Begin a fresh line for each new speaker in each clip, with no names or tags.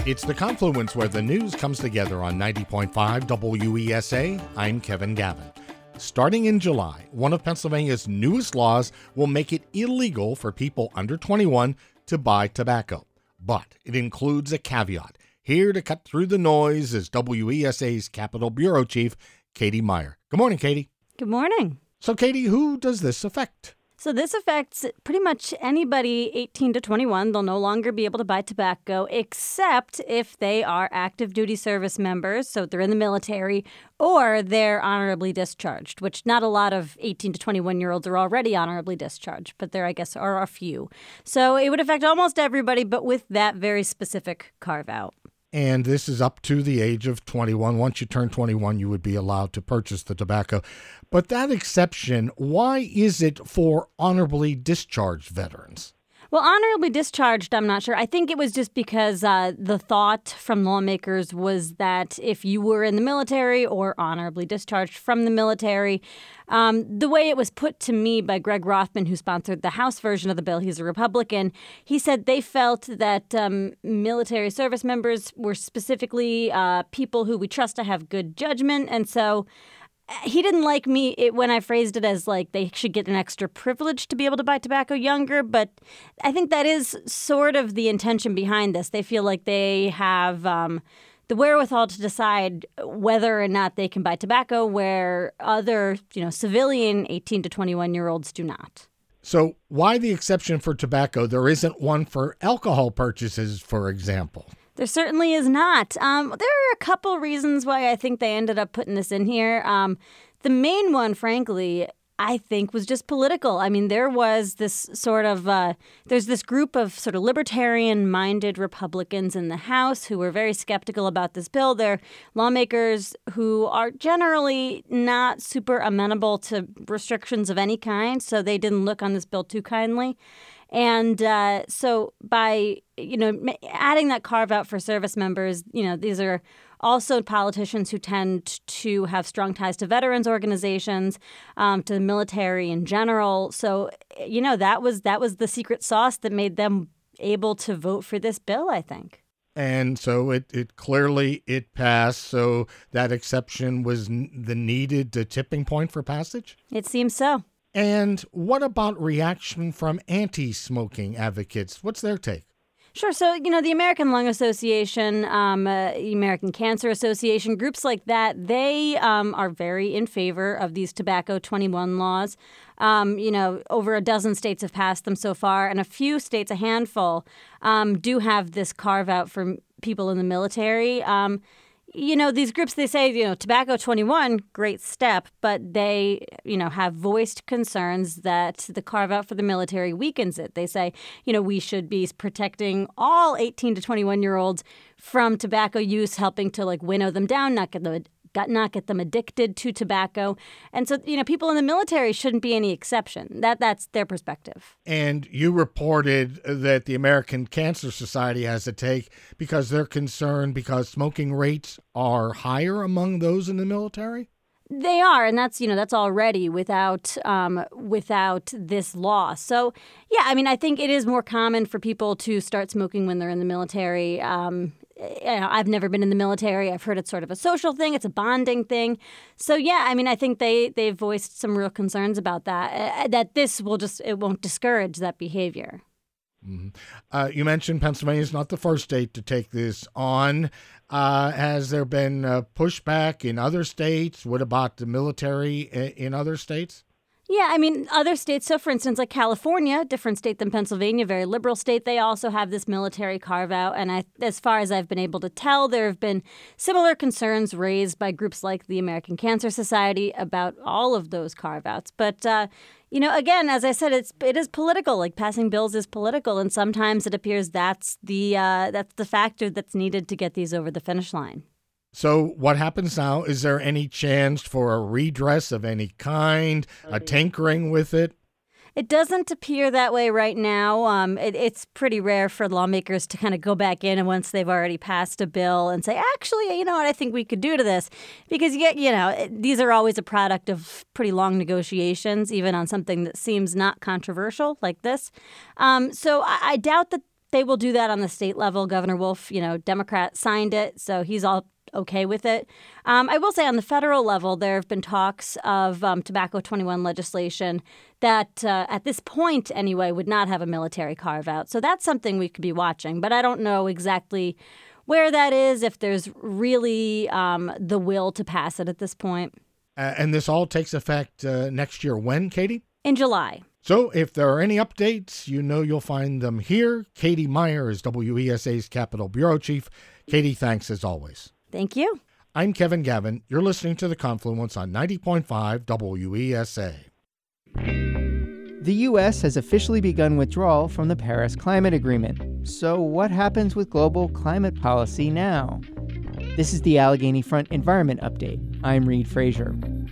It's the confluence where the news comes together on 90.5 WESA. I'm Kevin Gavin. Starting in July, one of Pennsylvania's newest laws will make it illegal for people under 21 to buy tobacco. But it includes a caveat. Here to cut through the noise is WESA's Capitol Bureau Chief, Katie Meyer. Good morning, Katie.
Good morning.
So, Katie, who does this affect?
So this affects pretty much anybody 18 to 21. They'll no longer be able to buy tobacco except if they are active duty service members, so they're in the military, or they're honorably discharged, which not a lot of 18 to 21-year-olds are already honorably discharged, but there, I guess, are a few. So it would affect almost everybody, but with that very specific carve-out.
And this is up to the age of 21. Once you turn 21, you would be allowed to purchase the tobacco. But that exception, why is it for honorably discharged veterans?
Well, honorably discharged, I'm not sure. I think it was just because the thought from lawmakers was that if you were in the military or honorably discharged from the military, the way it was put to me by Greg Rothman, who sponsored the House version of the bill, he's a Republican, he said they felt that military service members were specifically people who we trust to have good judgment. And so he didn't like me when I phrased it as like they should get an extra privilege to be able to buy tobacco younger. But I think that is sort of the intention behind this. They feel like they have the wherewithal to decide whether or not they can buy tobacco where other, civilian 18 to 21-year-olds do not.
So why the exception for tobacco? There isn't one for alcohol purchases, for example.
There certainly is not. There are a couple reasons why I think they ended up putting this in here. The main one, frankly, I think was just political. I mean, there was this sort of, there's this group of sort of libertarian-minded Republicans in the House who were very skeptical about this bill. They're lawmakers who are generally not super amenable to restrictions of any kind, so they didn't look on this bill too kindly. And so by, adding that carve out for service members, these are also politicians who tend to have strong ties to veterans organizations, to the military in general. So, that was the secret sauce that made them able to vote for this bill, I think.
And so it clearly passed. So that exception was the needed tipping point for passage?
It seems so.
And what about reaction from anti-smoking advocates? What's their take?
Sure. So, the American Lung Association, the American Cancer Association, groups like that, they are very in favor of these tobacco 21 laws. Over a dozen states have passed them so far, and a few states, a handful, do have this carve out for people in the military. These groups, they say, tobacco 21, great step, but they, have voiced concerns that the carve out for the military weakens it. They say, we should be protecting all 18 to 21-year-olds from tobacco use, helping to winnow them down, not get them addicted to tobacco. And so, people in the military shouldn't be any exception. That's their perspective.
And you reported that the American Cancer Society has a take because they're concerned because smoking rates are higher among those in the military?
They are, and that's already without this law. So, yeah, I think it is more common for people to start smoking when they're in the military. I've never been in the military. I've heard it's sort of a social thing. It's a bonding thing. So, yeah, I think they've voiced some real concerns about that, that this it won't discourage that behavior.
Mm-hmm. You mentioned Pennsylvania is not the first state to take this on. Has there been pushback in other states? What about the military in other states?
Yeah, other states, so for instance, like California, different state than Pennsylvania, very liberal state, they also have this military carve-out. And as far as I've been able to tell, there have been similar concerns raised by groups like the American Cancer Society about all of those carve-outs. But, again, as I said, it is political. Like passing bills is political, and sometimes it appears that's the factor that's needed to get these over the finish line.
So what happens now? Is there any chance for a redress of any kind, a tinkering with it?
It doesn't appear that way right now. It's pretty rare for lawmakers to kind of go back in and once they've already passed a bill and say, actually, you know what, I think we could do to this. Because, these are always a product of pretty long negotiations, even on something that seems not controversial like this. So I doubt that they will do that on the state level. Governor Wolf, Democrat, signed it, so he's all okay with it. I will say on the federal level, there have been talks of Tobacco 21 legislation that at this point anyway would not have a military carve-out. So that's something we could be watching. But I don't know exactly where that is, if there's really the will to pass it at this point.
And this all takes effect next year. When, Katie?
In July.
So if there are any updates, you'll find them here. Katie Meyer is WESA's Capitol Bureau Chief. Katie, thanks as always.
Thank you.
I'm Kevin Gavin. You're listening to The Confluence on 90.5 WESA.
The U.S. has officially begun withdrawal from the Paris Climate Agreement. So what happens with global climate policy now? This is the Allegheny Front Environment Update. I'm Reed Frazier.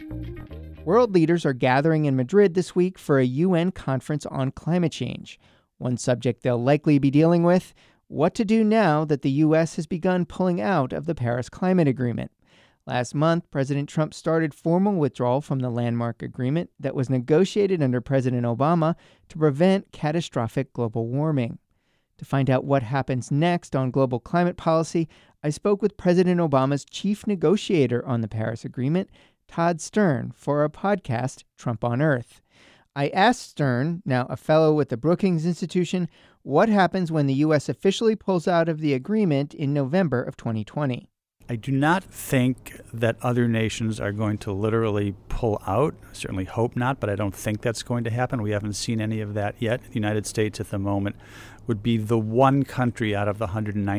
World leaders are gathering in Madrid this week for a UN conference on climate change. One subject they'll likely be dealing with: what to do now that the U.S. has begun pulling out of the Paris Climate Agreement. Last month, President Trump started formal withdrawal from the landmark agreement that was negotiated under President Obama to prevent catastrophic global warming. To find out what happens next on global climate policy, I spoke with President Obama's chief negotiator on the Paris Agreement, Todd Stern, for our podcast, Trump on Earth. I asked Stern, now a fellow with the Brookings Institution, what happens when the U.S. officially pulls out of the agreement in November of 2020.
I do not think that other nations are going to literally pull out. I certainly hope not, but I don't think that's going to happen. We haven't seen any of that yet. The United States at the moment would be the one country out of the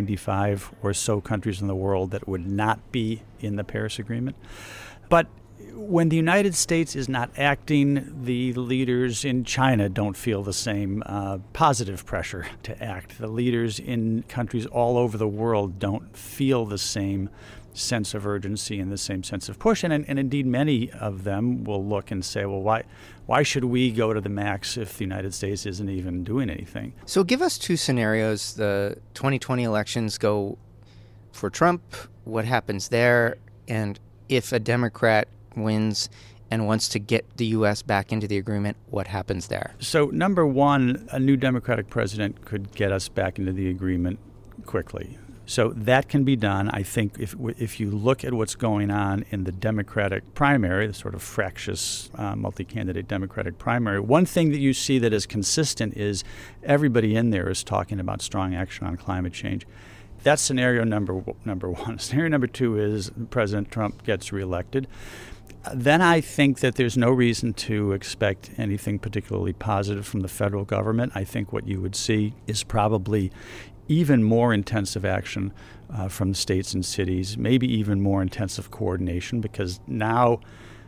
195 or so countries in the world that would not be in the Paris Agreement. But when the United States is not acting, the leaders in China don't feel the same positive pressure to act. The leaders in countries all over the world don't feel the same sense of urgency and the same sense of push. And indeed, many of them will look and say, well, why should we go to the max if the United States isn't even doing anything?
So give us two scenarios. The 2020 elections go for Trump. What happens there? And if a Democrat wins and wants to get the U.S. back into the agreement, what happens there?
So, number one, a new Democratic president could get us back into the agreement quickly. So that can be done. I think if you look at what's going on in the Democratic primary, the sort of fractious multi-candidate Democratic primary, one thing that you see that is consistent is everybody in there is talking about strong action on climate change. That's scenario number one. Scenario number two is President Trump gets reelected. Then I think that there's no reason to expect anything particularly positive from the federal government. I think what you would see is probably even more intensive action from states and cities, maybe even more intensive coordination, because now,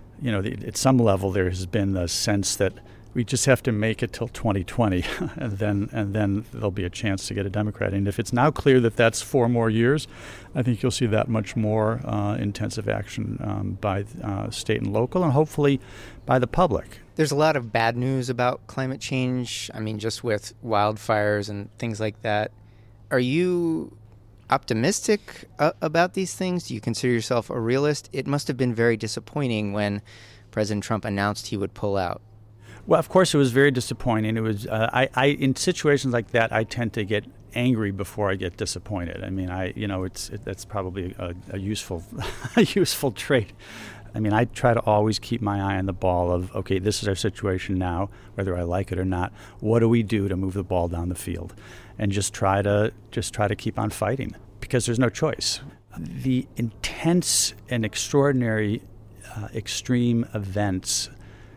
at some level there has been the sense that we just have to make it till 2020, and then there'll be a chance to get a Democrat. And if it's now clear that that's 4 more years, I think you'll see that much more intensive action by state and local, and hopefully by the public.
There's a lot of bad news about climate change. I mean, just with wildfires and things like that. Are you optimistic about these things? Do you consider yourself a realist? It must have been very disappointing when President Trump announced he would pull out.
Well, of course, it was very disappointing. It was I in situations like that, I tend to get angry before I get disappointed. I mean, that's probably a useful a useful trait. I mean, I try to always keep my eye on the ball of, okay, this is our situation now, whether I like it or not. What do we do to move the ball down the field? And just try to keep on fighting, because there's no choice. The intense and extraordinary extreme events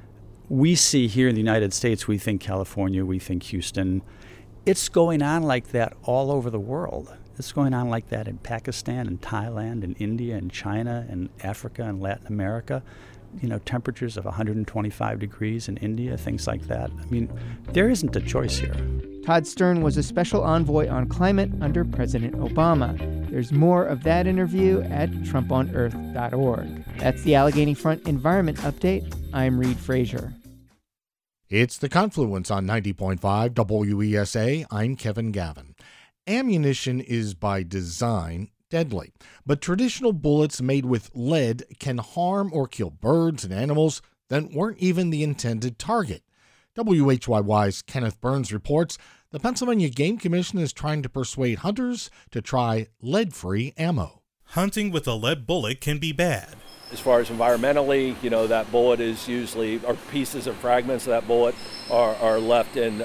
we see here in the United States, we think California, we think Houston. It's going on like that all over the world. It's going on like that in Pakistan and Thailand and India and China and Africa and Latin America. Temperatures of 125 degrees in India, things like that. I mean, there isn't a choice here.
Todd Stern was a special envoy on climate under President Obama. There's more of that interview at TrumponEarth.org. That's the Allegheny Front Environment Update. I'm Reed Frazier.
It's The Confluence on 90.5 WESA. I'm Kevin Gavin. Ammunition is by design deadly, but traditional bullets made with lead can harm or kill birds and animals that weren't even the intended target. WHYY's Kenneth Burns reports the Pennsylvania Game Commission is trying to persuade hunters to try lead-free ammo.
Hunting with a lead bullet can be bad.
As far as environmentally, that bullet is usually, or pieces or fragments of that bullet are left in,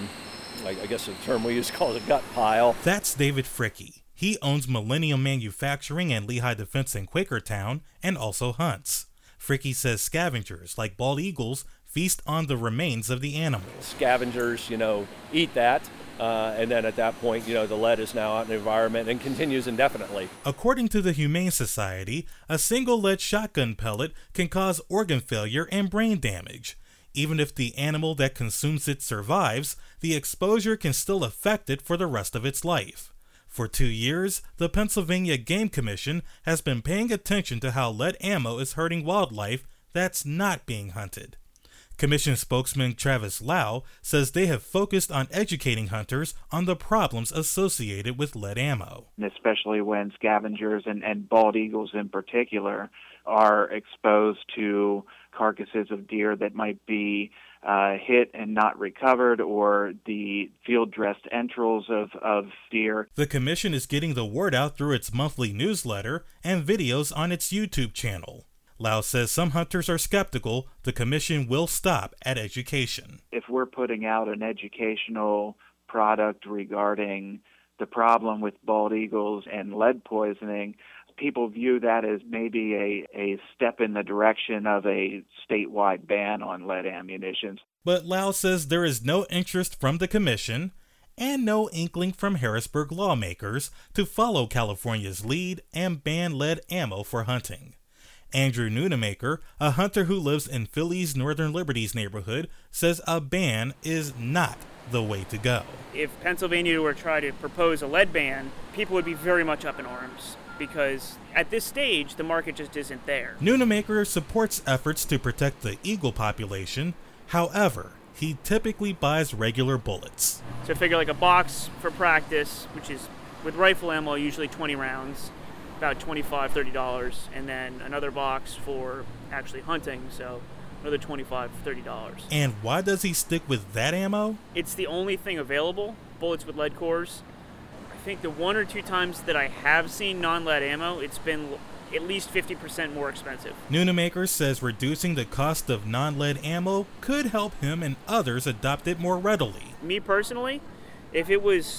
I guess the term we use calls a gut pile.
That's David Fricke. He owns Millennium Manufacturing and Lehigh Defense in Quakertown and also hunts. Fricke says scavengers like bald eagles feast on the remains of the animals.
Scavengers, eat that, and then at that point, the lead is now out in the environment and continues indefinitely.
According to the Humane Society, a single lead shotgun pellet can cause organ failure and brain damage. Even if the animal that consumes it survives, the exposure can still affect it for the rest of its life. For 2 years, the Pennsylvania Game Commission has been paying attention to how lead ammo is hurting wildlife that's not being hunted. Commission spokesman Travis Lau says they have focused on educating hunters on the problems associated with lead ammo.
Especially when scavengers and bald eagles in particular are exposed to carcasses of deer that might be hit and not recovered, or the field-dressed entrails of deer.
The commission is getting the word out through its monthly newsletter and videos on its YouTube channel. Lau says some hunters are skeptical the commission will stop at education.
If we're putting out an educational product regarding the problem with bald eagles and lead poisoning, people view that as maybe a step in the direction of a statewide ban on lead ammunition.
But Lau says there is no interest from the commission and no inkling from Harrisburg lawmakers to follow California's lead and ban lead ammo for hunting. Andrew Nunemaker, a hunter who lives in Philly's Northern Liberties neighborhood, says a ban is not the way to go.
If Pennsylvania were to try to propose a lead ban, people would be very much up in arms, because at this stage, the market just isn't there.
Nunemaker supports efforts to protect the eagle population. However, he typically buys regular bullets.
So figure like a box for practice, which is with rifle ammo, usually 20 rounds, about $25, $30, and then another box for actually hunting, so another $25, $30.
And why does he stick with that ammo?
It's the only thing available, bullets with lead cores. I think the 1 or 2 times that I have seen non-lead ammo, it's been at least 50% more expensive.
Nunemaker says reducing the cost of non-lead ammo could help him and others adopt it more readily.
Me personally, if it was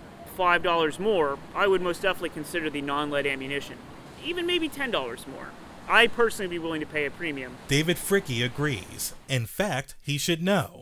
$5 more, I would most definitely consider the non-lead ammunition. Even maybe $10 more. I'd personally be willing to pay a premium.
David Fricke agrees. In fact, he should know.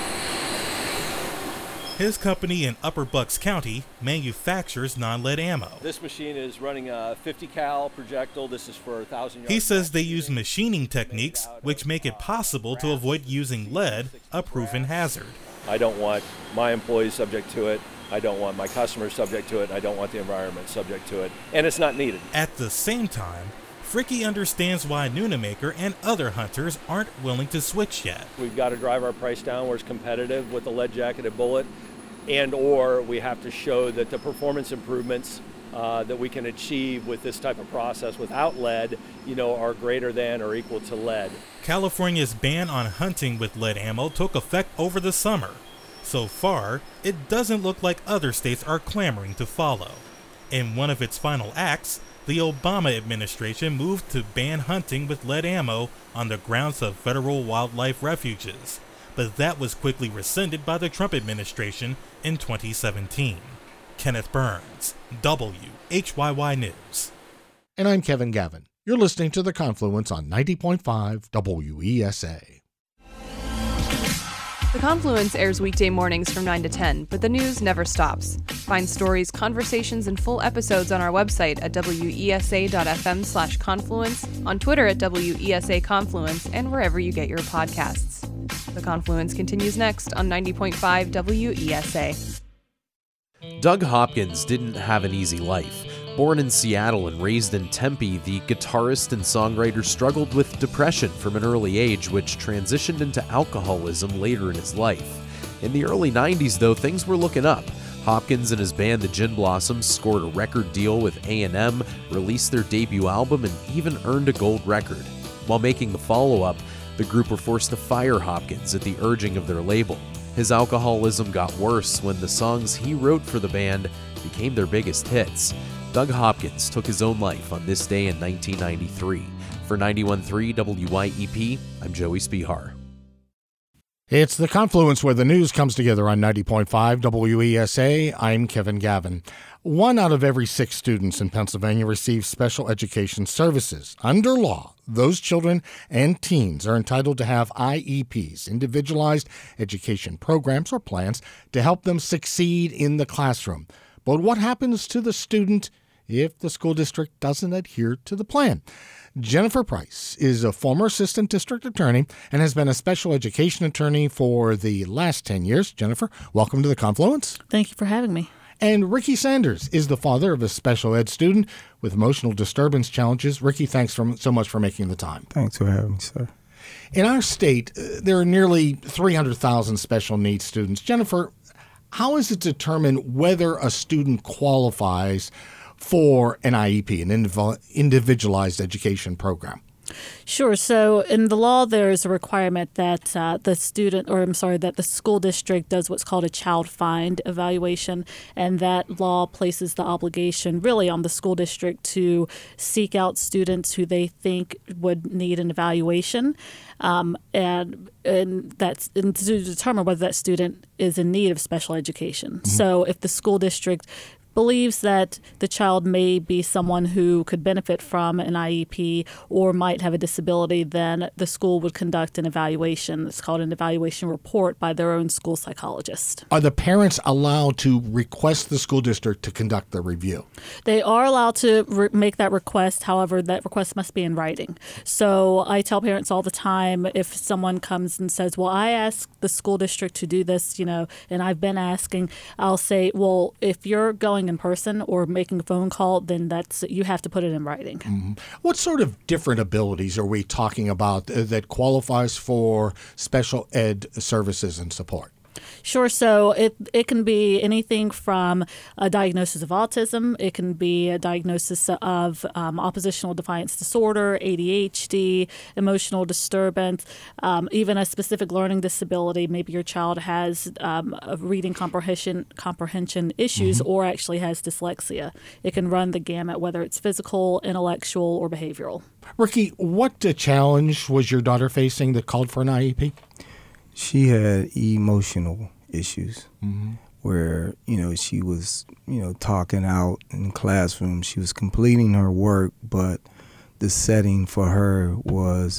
His company in Upper Bucks County manufactures non-lead ammo.
This machine is running a 50 cal projectile. This is for 1,000 yards.
He says they use machining techniques which make it possible to avoid using lead, a proven hazard.
I don't want my employees subject to it. I don't want my customers subject to it. I don't want the environment subject to it. And it's not needed.
At the same time, Fricke understands why Nunemaker and other hunters aren't willing to switch yet.
We've got to drive our price down where it's competitive with the lead-jacketed bullet, and or we have to show that the performance improvements that we can achieve with this type of process without lead, are greater than or equal to lead.
California's ban on hunting with lead ammo took effect over the summer. So far, it doesn't look like other states are clamoring to follow. In one of its final acts, the Obama administration moved to ban hunting with lead ammo on the grounds of federal wildlife refuges, but that was quickly rescinded by the Trump administration in 2017. Kenneth Burns, WHYY News.
And I'm Kevin Gavin. You're listening to The Confluence on 90.5 WESA.
The Confluence airs weekday mornings from 9 to 10, but the news never stops. Find stories, conversations, and full episodes on our website at wesa.fm/confluence, on Twitter at WESA Confluence, and wherever you get your podcasts. The Confluence continues next on 90.5 WESA.
Doug Hopkins didn't have an easy life. Born in Seattle and raised in Tempe, the guitarist and songwriter struggled with depression from an early age, which transitioned into alcoholism later in his life. In the early 90s, though, things were looking up. Hopkins and his band, the Gin Blossoms, scored a record deal with A&M, released their debut album, and even earned a gold record. While making the follow-up, The group were forced to fire Hopkins at the urging of their label. His alcoholism got worse when the songs he wrote for the band became their biggest hits. Doug Hopkins took his own life on this day in 1993. For 91.3 WYEP, I'm Joey Spihar.
It's the Confluence where the news comes together on 90.5 WESA. I'm Kevin Gavin. 1 out of every 6 students in Pennsylvania receives special education services. Under law, those children and teens are entitled to have IEPs, individualized education programs or plans, to help them succeed in the classroom. But what happens to the student if the school district doesn't adhere to the plan? Jennifer Price is a former assistant district attorney and has been a special education attorney for the last 10 years. Jennifer, welcome to the Confluence.
Thank you for having me.
And Ricky Sanders is the father of a special ed student with emotional disturbance challenges. Ricky, thanks so much for making the time.
Thanks for having me, sir.
In our state, there are nearly 300,000 special needs students. Jennifer, how is it determined whether a student qualifies for an IEP, an individualized education program?
Sure. So in the law, there is a requirement that that the school district does what's called a child find evaluation, and that law places the obligation really on the school district to seek out students who they think would need an evaluation, and to determine whether that student is in need of special education. Mm-hmm. So if the school district believes that the child may be someone who could benefit from an IEP or might have a disability, then the school would conduct an evaluation. It's called an evaluation report by their own school psychologist.
Are the parents allowed to request the school district to conduct the review?
They are allowed to make that request. However, that request must be in writing. So I tell parents all the time, if someone comes and says, well, I asked the school district to do this, and I've been asking, I'll say, well, if you're going in person or making a phone call, then you have to put it in writing.
Mm-hmm. What sort of different abilities are we talking about that qualifies for special ed services and support?
Sure. So it can be anything from a diagnosis of autism. It can be a diagnosis of oppositional defiance disorder, ADHD, emotional disturbance, even a specific learning disability. Maybe your child has reading comprehension issues, mm-hmm. or actually has dyslexia. It can run the gamut, whether it's physical, intellectual, or behavioral.
Ricky, what challenge was your daughter facing that called for an IEP?
She had emotional issues,
mm-hmm.
where, she was, talking out in the classroom. She was completing her work, but the setting for her was,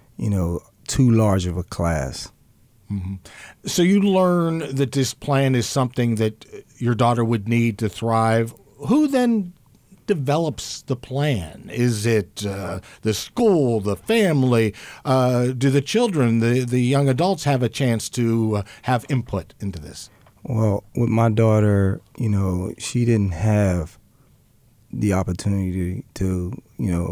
too large of a class.
Mm-hmm. So you learn that this plan is something that your daughter would need to thrive. Who then develops the plan? Is it the school, the family? Do the children, the young adults have a chance to have input into this?
Well, with my daughter, she didn't have the opportunity to,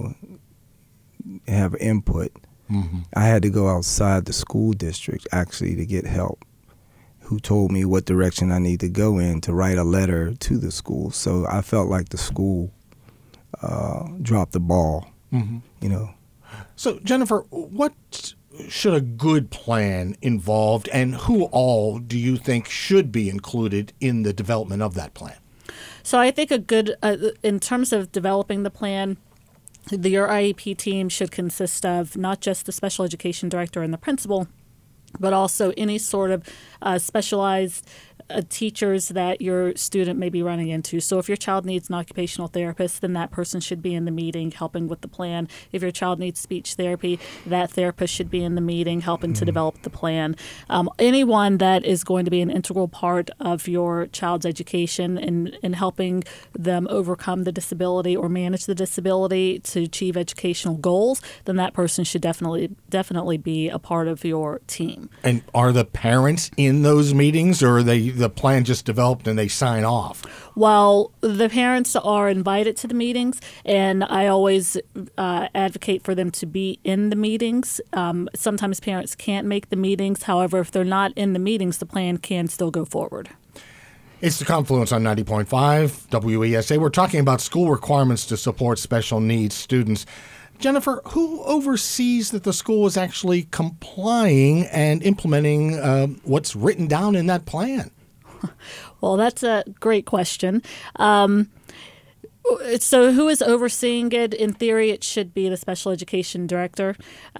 have input.
Mm-hmm.
I had to go outside the school district actually to get help, who told me what direction I need to go in to write a letter to the school. So I felt like the school dropped the ball,
mm-hmm. So, Jennifer, what should a good plan involve, and who all do you think should be included in the development of that plan?
So I think a good, in terms of developing the plan, your IEP team should consist of not just the special education director and the principal, but also any sort of specialized teachers that your student may be running into. So if your child needs an occupational therapist, then that person should be in the meeting helping with the plan. If your child needs speech therapy, that therapist should be in the meeting helping to develop the plan. Anyone that is going to be an integral part of your child's education and helping them overcome the disability or manage the disability to achieve educational goals, then that person should definitely be a part of your team.
And are the parents in those meetings, or are the plan just developed and they sign off?
Well, the parents are invited to the meetings, and I always advocate for them to be in the meetings. Sometimes parents can't make the meetings. However, if they're not in the meetings, the plan can still go forward.
It's the Confluence on 90.5 WESA. We're talking about school requirements to support special needs students. Jennifer, who oversees that the school is actually complying and implementing what's written down in that plan?
Well, that's a great question. So who is overseeing it? In theory, it should be the special education director.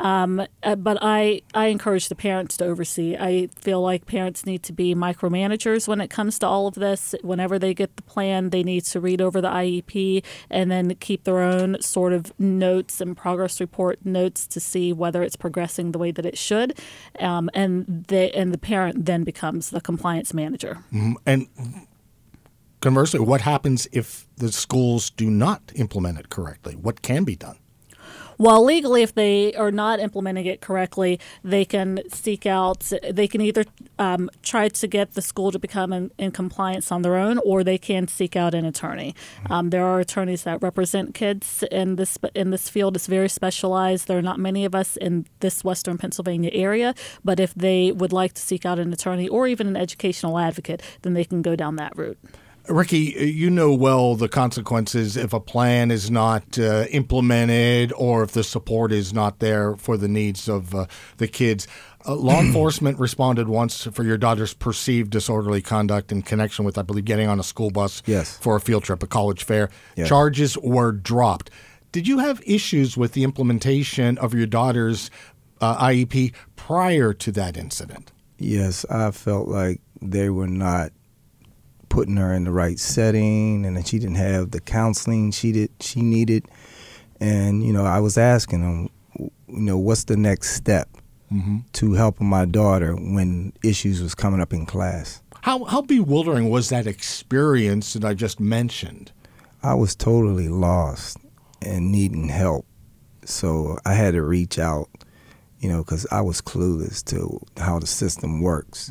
But I encourage the parents to oversee. I feel like parents need to be micromanagers when it comes to all of this. Whenever they get the plan, they need to read over the IEP and then keep their own sort of notes and progress report notes to see whether it's progressing the way that it should. And the parent then becomes the compliance manager.
Mm-hmm. And conversely, what happens if the schools do not implement it correctly? What can be done?
Well, legally, if they are not implementing it correctly, they can either try to get the school to become in compliance on their own, or they can seek out an attorney. There are attorneys that represent kids in this field. It's very specialized. There are not many of us in this Western Pennsylvania area, but if they would like to seek out an attorney or even an educational advocate, then they can go down that route.
Ricky, you know well the consequences if a plan is not implemented or if the support is not there for the needs of the kids. Law enforcement responded once for your daughter's perceived disorderly conduct in connection with, I believe, getting on a school bus for a field trip, a college fair. Yes. Charges were dropped. Did you have issues with the implementation of your daughter's IEP prior to that incident?
Yes, I felt like they were not putting her in the right setting, and that she didn't have the counseling she needed. And, I was asking them, what's the next step to helping my daughter when issues was coming up in class.
How bewildering was that experience that I just mentioned?
I was totally lost and needing help. So I had to reach out, because I was clueless to how the system works.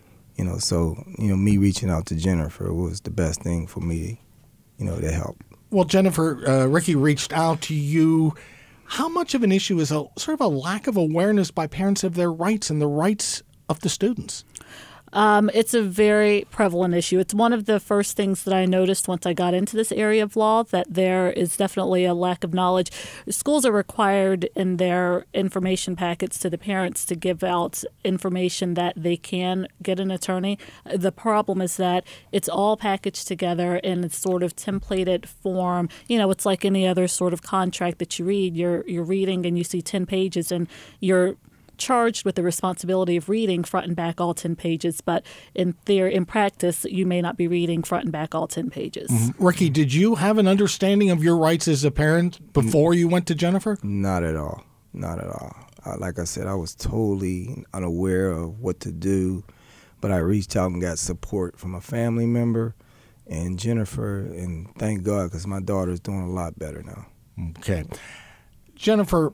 So me reaching out to Jennifer was the best thing for me, to help.
Well, Jennifer, Ricky reached out to you. How much of an issue is sort of a lack of awareness by parents of their rights and the rights of the students?
It's a very prevalent issue. It's one of the first things that I noticed once I got into this area of law, that there is definitely a lack of knowledge. Schools are required in their information packets to the parents to give out information that they can get an attorney. The problem is that it's all packaged together in a sort of templated form. It's like any other sort of contract that you read. You're reading and you see 10 pages and you're charged with the responsibility of reading front and back all 10 pages, but in practice, you may not be reading front and back all 10 pages.
Mm-hmm. Ricky, did you have an understanding of your rights as a parent before you went to Jennifer?
Not at all. Not at all. Like I said, I was totally unaware of what to do, but I reached out and got support from a family member and Jennifer, and thank God, because my daughter's doing a lot better now.
Okay. Jennifer,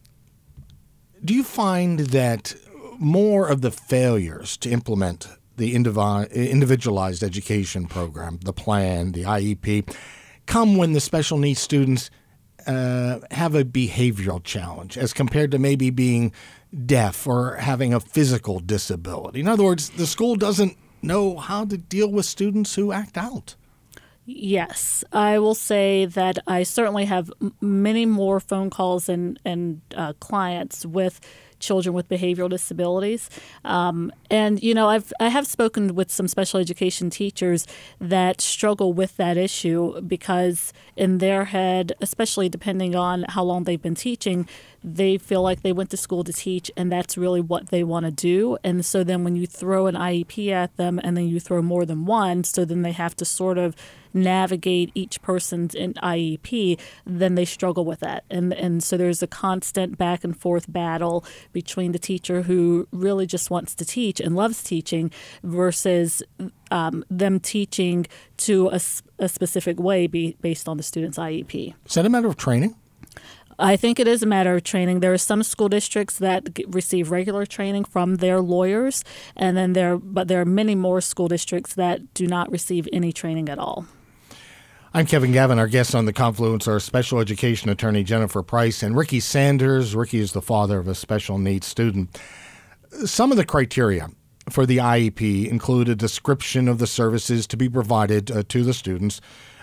do you find that more of the failures to implement the individualized education program, the plan, the IEP, come when the special needs students have a behavioral challenge as compared to maybe being deaf or having a physical disability? In other words, the school doesn't know how to deal with students who act out.
Yes, I will say that I certainly have many more phone calls and clients with children with behavioral disabilities. And, I have spoken with some special education teachers that struggle with that issue because in their head, especially depending on how long they've been teaching, they feel like they went to school to teach and that's really what they want to do. And so then when you throw an IEP at them and then you throw more than one, so then they have to sort of navigate each person's IEP, then they struggle with that. And so there's a constant back and forth battle between the teacher who really just wants to teach and loves teaching versus them teaching to a specific way based on the student's IEP.
Is that a matter of training?
I think it is a matter of training. There are some school districts that receive regular training from their lawyers, and then there are many more school districts that do not receive any training at all.
I'm Kevin Gavin. Our guests on The Confluence are special education attorney Jennifer Price and Ricky Sanders. Ricky is the father of a special needs student. Some of the criteria for the IEP include a description of the services to be provided to the students,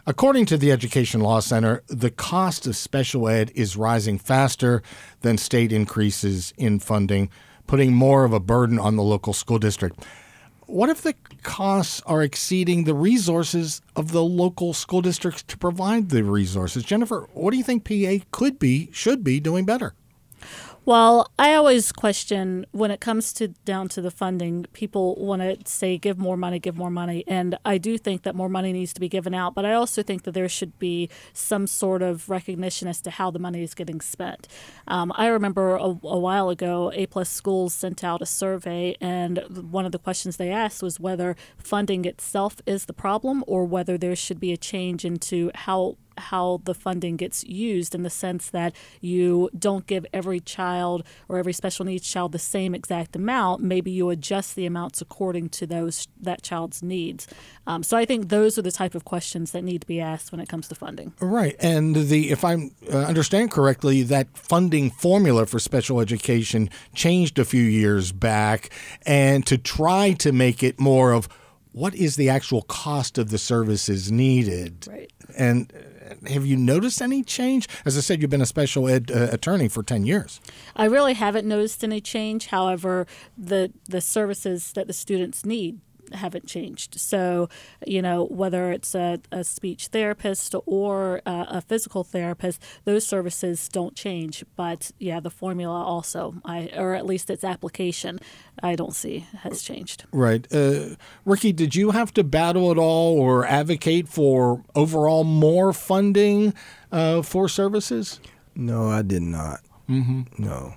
According to the Education Law Center, the cost of special ed is rising faster than state increases in funding, putting more of a burden on the local school district. What if the costs are exceeding the resources of the local school districts to provide the resources? Jennifer, what do you think PA should be doing better?
Well, I always question when it comes down to the funding, people want to say give more money. And I do think that more money needs to be given out. But I also think that there should be some sort of recognition as to how the money is getting spent. I remember a while ago, A+ Schools sent out a survey, and one of the questions they asked was whether funding itself is the problem or whether there should be a change into how the funding gets used, in the sense that you don't give every child or every special needs child the same exact amount. Maybe you adjust the amounts according to that child's needs. So I think those are the type of questions that need to be asked when it comes to funding.
Right. And if I understand correctly, that funding formula for special education changed a few years back, and to try to make it more of what is the actual cost of the services needed.
Right.
And have you noticed any change? As I said, you've been a special ed attorney for 10 years.
I really haven't noticed any change. However, the services that the students need haven't changed. So, whether it's a speech therapist or a physical therapist, those services don't change. But the formula also, or at least its application, I don't see has changed.
Right. Ricky, did you have to battle at all or advocate for overall more funding for services?
No, I did not.
Mm-hmm.
No.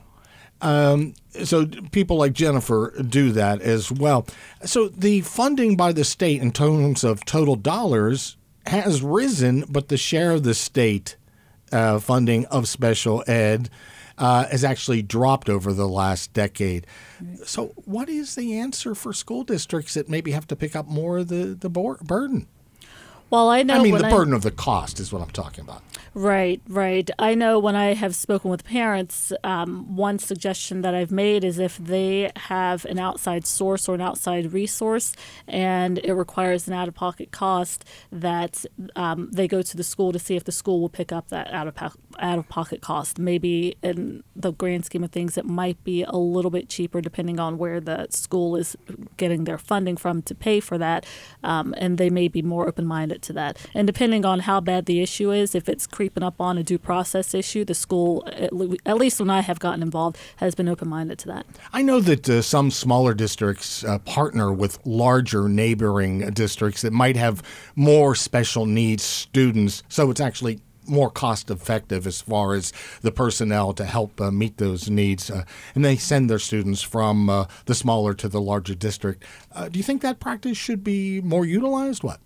So people like Jennifer do that as well. So the funding by the state in terms of total dollars has risen, but the share of the state funding of special ed has actually dropped over the last decade. So what is the answer for school districts that maybe have to pick up more of the burden?
Well, I know.
The burden of the cost is what I'm talking about.
Right. I know when I have spoken with parents, one suggestion that I've made is if they have an outside source or an outside resource and it requires an out-of-pocket cost, that they go to the school to see if the school will pick up that out-of-pocket cost. Maybe in the grand scheme of things, it might be a little bit cheaper depending on where the school is getting their funding from to pay for that, and they may be more open-minded to that. And depending on how bad the issue is, if it's creeping up on a due process issue, the school, at least when I have gotten involved, has been open-minded to that.
I know that some smaller districts partner with larger neighboring districts that might have more special needs students, so it's actually more cost-effective as far as the personnel to help meet those needs. And they send their students from the smaller to the larger district. Do you think that practice should be more utilized? What?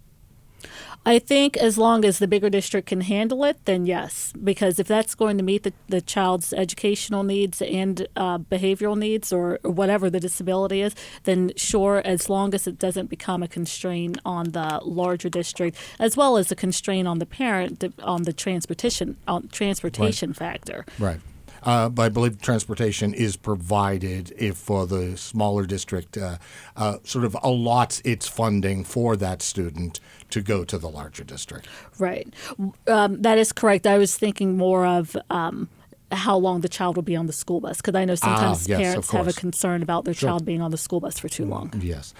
I think as long as the bigger district can handle it, then yes. Because if that's going to meet the child's educational needs and behavioral needs or whatever the disability is, then sure, as long as it doesn't become a constraint on the larger district, as well as a constraint on the parent on the transportation right. factor.
Right. But I believe transportation is provided if the smaller district sort of allots its funding for that student to go to the larger district.
Right. That is correct. I was thinking more of how long the child will be on the school bus, because I know sometimes parents have a concern about their child being on the school bus for too long.
Yes.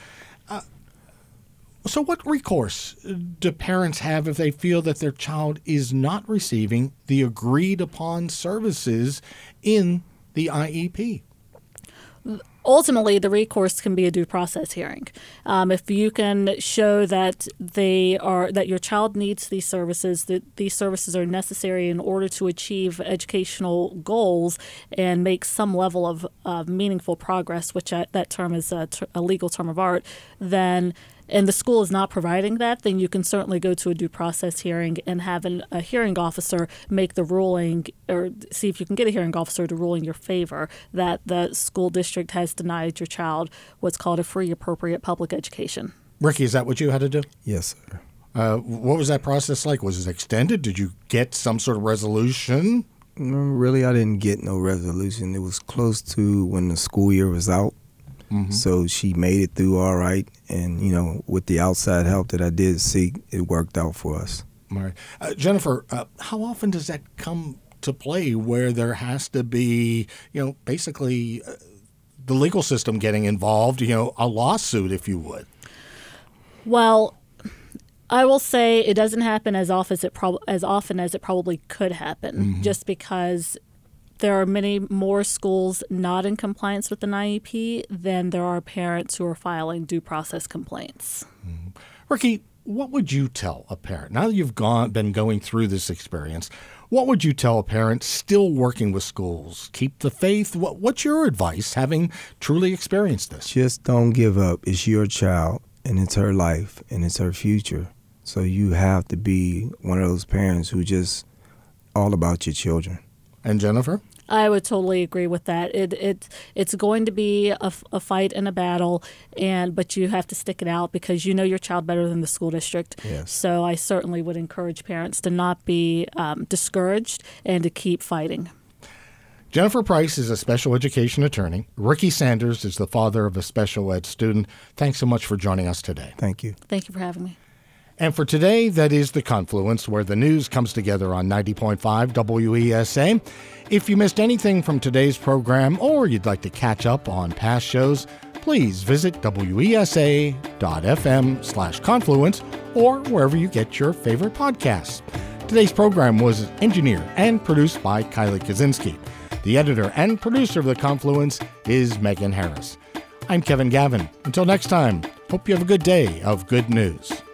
So what recourse do parents have if they feel that their child is not receiving the agreed upon services in the IEP?
Ultimately, the recourse can be a due process hearing. If you can show that your child needs these services, that these services are necessary in order to achieve educational goals and make some level of meaningful progress, which that term is a legal term of art, and the school is not providing that, then you can certainly go to a due process hearing and have a hearing officer make the ruling, or see if you can get a hearing officer to rule in your favor that the school district has denied your child what's called a free, appropriate public education.
Ricky, is that what you had to do?
Yes, sir.
What was that process like? Was it extended? Did you get some sort of resolution?
No, really, I didn't get no resolution. It was close to when the school year was out. Mm-hmm. So she made it through all right. And, with the outside help that I did seek, it worked out for us.
All right. Jennifer, how often does that come to play where there has to be, basically the legal system getting involved, a lawsuit, if you would?
Well, I will say it doesn't happen as often as it probably could happen, just because there are many more schools not in compliance with an IEP than there are parents who are filing due process complaints.
Ricky, what would you tell a parent? Now that you've been going through this experience, what would you tell a parent still working with schools? Keep the faith? What's your advice, having truly experienced this?
Just don't give up. It's your child, and it's her life, and it's her future. So you have to be one of those parents who just all about your children.
And Jennifer?
I would totally agree with that. It's going to be a fight and a battle, but you have to stick it out because you know your child better than the school district.
Yes.
So I certainly would encourage parents to not be discouraged and to keep fighting.
Jennifer Price is a special education attorney. Ricky Sanders is the father of a special ed student. Thanks so much for joining us today.
Thank you.
Thank you for having me.
And for today, that is The Confluence, where the news comes together on 90.5 WESA. If you missed anything from today's program or you'd like to catch up on past shows, please visit wesa.fm/confluence or wherever you get your favorite podcasts. Today's program was engineered and produced by Kylie Kaczynski. The editor and producer of The Confluence is Megan Harris. I'm Kevin Gavin. Until next time, hope you have a good day of good news.